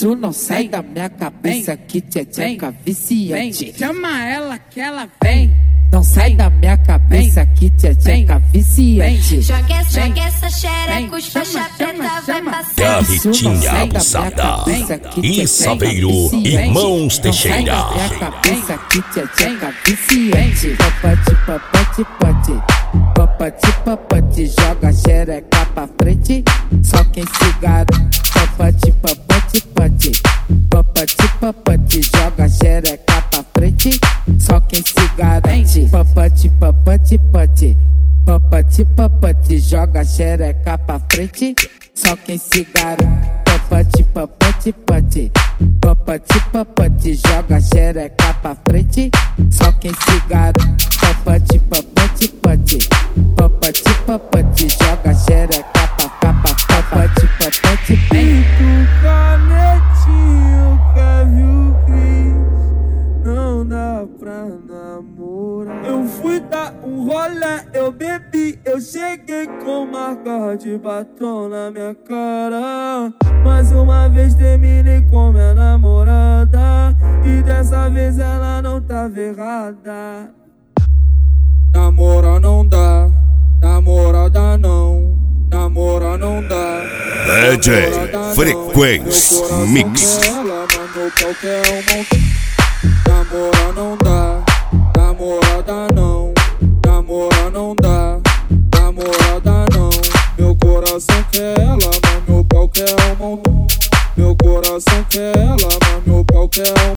Isso não sai da minha cabeça, que tcheca viciante. Chama ela que ela vem. Não sai da minha cabeça, que tcheca viciante. Joga essa xereca, os faixa preta vai passar. Garritinha abusada. E Saveiro, irmãos Teixeira. Não sai da minha cabeça, que tcheca viciante. Papati, papati, joga xereca pra frente, só quem se garante. Papati, joga xereca pra frente, só quem se garante. Papati, joga xereca pra frente, só quem se garante. Papati, joga xereca pra frente, só quem se garante. Papati, joga xereca pra papati. Pinto canetinho, Kevin Cris, não dá pra namorar. Eu fui dar um rolê, eu bebi, eu cheguei com marca de batom na minha cara. Mais uma vez terminei com minha namorada, e dessa vez ela não tava errada. Namora não dá, namorada não. Namora não dá. DJ Frequência Mix. Ela mandou qualquer um. Namora não dá.